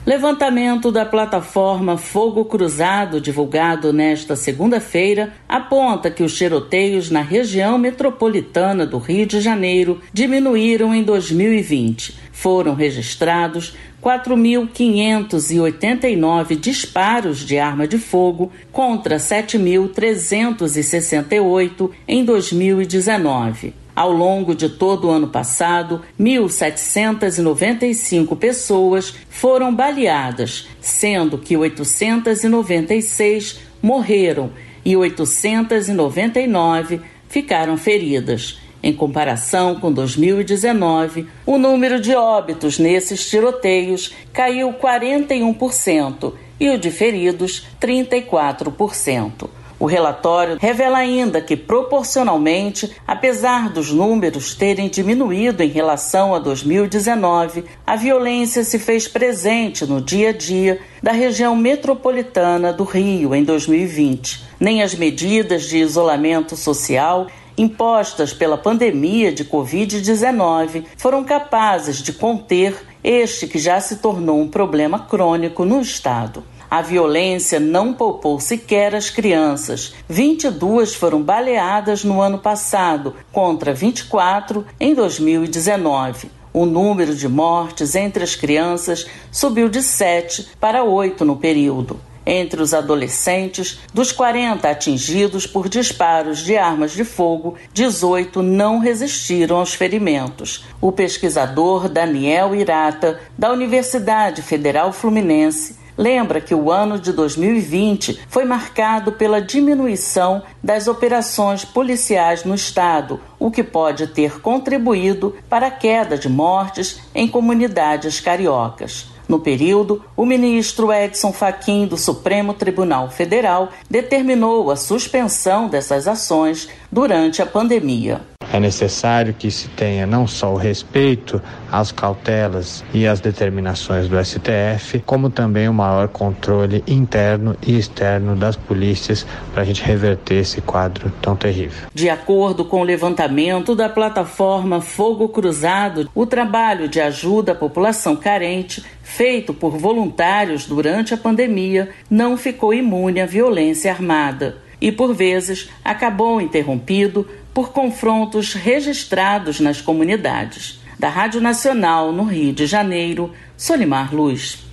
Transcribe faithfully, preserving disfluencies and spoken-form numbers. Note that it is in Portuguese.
Levantamento da plataforma Fogo Cruzado, divulgado nesta segunda-feira, aponta que os tiroteios na região metropolitana do Rio de Janeiro diminuíram em dois mil e vinte. Foram registrados quatro mil quinhentos e oitenta e nove disparos de arma de fogo contra sete mil trezentos e sessenta e oito em dois mil e dezenove. Ao longo de todo o ano passado, mil setecentos e noventa e cinco pessoas foram baleadas, sendo que oitocentos e noventa e seis morreram e oitocentos e noventa e nove ficaram feridas. Em comparação com dois mil e dezenove, o número de óbitos nesses tiroteios caiu quarenta e um por cento e o de feridos trinta e quatro por cento. O relatório revela ainda que, proporcionalmente, apesar dos números terem diminuído em relação a dois mil e dezenove, a violência se fez presente no dia a dia da região metropolitana do Rio em dois mil e vinte. Nem as medidas de isolamento social impostas pela pandemia de covid dezenove foram capazes de conter este que já se tornou um problema crônico no estado. A violência não poupou sequer as crianças. vinte e duas foram baleadas no ano passado, contra vinte e quatro em dois mil e dezenove. O número de mortes entre as crianças subiu de sete para oito no período. Entre os adolescentes, dos quarenta atingidos por disparos de armas de fogo, dezoito não resistiram aos ferimentos. O pesquisador Daniel Irata, da Universidade Federal Fluminense, lembra que o ano de dois mil e vinte foi marcado pela diminuição das operações policiais no estado, o que pode ter contribuído para a queda de mortes em comunidades cariocas. No período, o ministro Edson Fachin, do Supremo Tribunal Federal, determinou a suspensão dessas ações durante a pandemia. É necessário que se tenha não só o respeito às cautelas e às determinações do S T F, como também o maior controle interno e externo das polícias para a gente reverter esse quadro tão terrível. De acordo com o levantamento da plataforma Fogo Cruzado, o trabalho de ajuda à população carente, feito por voluntários durante a pandemia, não ficou imune à violência armada e, por vezes, acabou interrompido por confrontos registrados nas comunidades. Da Rádio Nacional, no Rio de Janeiro, Solimar Luz.